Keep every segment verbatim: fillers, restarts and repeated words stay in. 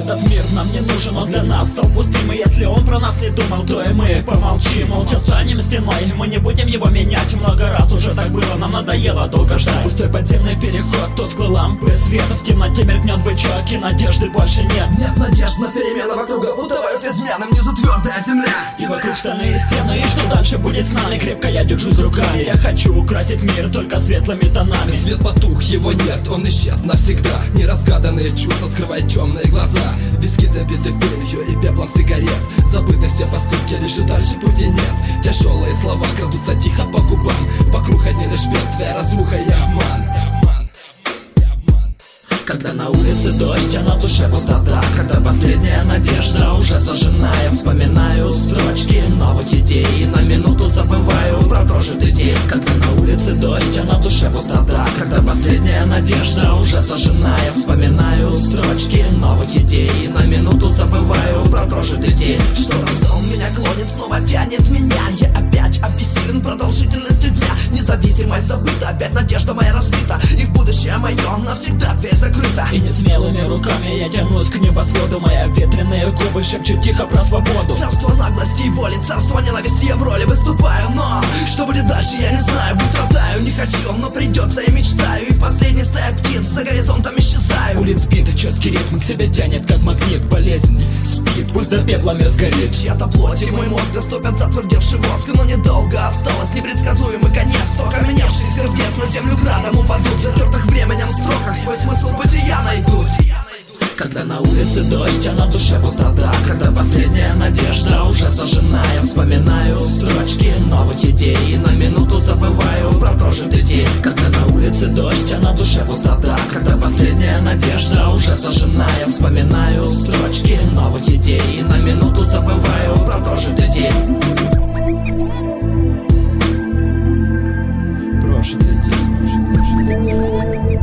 Этот мир нам не нужен, он для нас стал пустым. И если он про нас не думал, то и мы помолчим. Молча станем стеной, мы не будем его менять. Много раз уже так было, нам надоело долго ждать. Пустой подземный переход, тусклые лампы света. В темноте мелькнет бычок, и надежды больше нет. Нет надежд на перемены, вокруг утывают измены. Внизу твердая земля, и вокруг стальные стены. И что дальше будет с нами? Крепко я держусь руками. Я хочу украсить мир только светлыми тонами. Свет потух, его нет, он исчез навсегда. Неразгаданные чувства открывают темные глаза. Виски забиты пылью и пеплом сигарет. Забыты все поступки, лишь и дальше пути нет. Тяжелые слова крадутся тихо по губам. Вокруг одни лишь бедствия, разруха и обман. Когда на улице дождь, а на душе пустота. Когда последняя надежда уже сожжена. Я вспоминаю строчки новых идей и на минуту забываю про прожитый день. Когда на улице дождь, а на душе пустота. Когда последняя надежда уже сожжена. Я вспоминаю строчки новых идей и на минуту забываю про прожитый день. Что-то в сон меня клонит, снова тянет меня. Я опять обессилен продолжительностью дня. Независимость забыта, опять надежда моя разбита. И в будущее мое навсегда дверь закрыта. И несмелыми руками я тянусь к небосводу. Моя ветреные губы шепчут тихо про свободу. Царство наглости и боли, царство ненависти, я в роли выступаю. Но что будет дальше, я не знаю. Быстро таю, не хочу, но придется, я мечтаю. И в последней стае птиц за горизонтом исчезаю. Улиц бит, четкий ритм к себе тянет, как магнит. Болезнь спит, пусть до пепла мир сгорит. Чья-то плоть и мой мозг растопят затвердевший воск. Но недолго осталось, непредсказуемый конец. Окаменевших сердец на землю градом упадут. Затертых временем строках свой смысл бытия найдут. Когда на улице дождь, а на душе пустота. Когда последняя надежда уже сожжена. Я вспоминаю строчки новых идей и на минуту забываю про прожитый день. Когда на улице дождь, а на душе пустота. Когда последняя надежда уже сожжена. Я вспоминаю строчки новых идей и на минуту забываю про прожитый день. Прожитый день, прожитый день.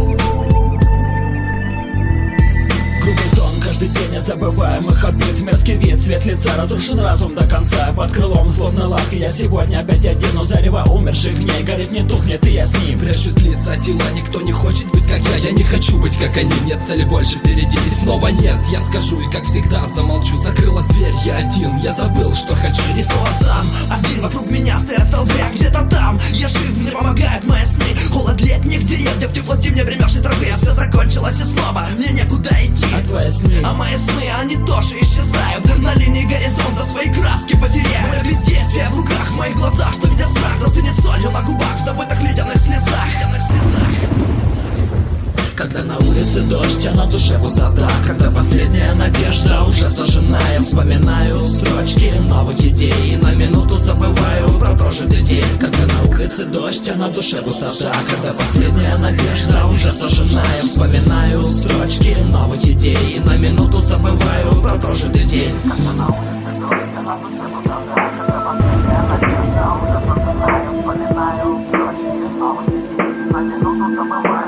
Каждый день незабываемых обид. Мерзкий вид, цвет лица, разрушен разум до конца. Под крылом злобной ласки я сегодня опять один. У зарева умерших дней горит, не тухнет, и я с ним. Прячут лица тела, никто не хочет быть как я. Я не хочу быть как они, нет цели больше впереди. И снова нет, я скажу и как всегда замолчу. Закрылась дверь, я один, я забыл, что хочу. И снова сам, один, вокруг меня стоят столбы. А где-то там, я жив, мне помогают мои сны. Холод летних деревьев, тепло зимней примерзшей травы. А все закончилось и снова, мне некуда идти. А твои сны? А мои сны, они тоже исчезают. На линии горизонта свои краски потеряют. Мое бездействие в руках, в моих глазах, что видят страх. Застынет солью на губах, в забытых ледяных слезах. Ледяных слезах. Когда на улице дождь, а на душе пустота. Когда последняя надежда уже сожжена. Я вспоминаю строчки новых идей и на минуту забываю про прожитый день. Когда на улице дождь, а на душе пустота. Когда последняя надежда уже сожжена. Я вспоминаю строчки новых идей и на минуту забываю про прожитый день. Когда на улице дождь, а на душе пустота. Когда последняя надежда уже сожжена. Я вспоминаю строчки новых идей и на минуту забываю.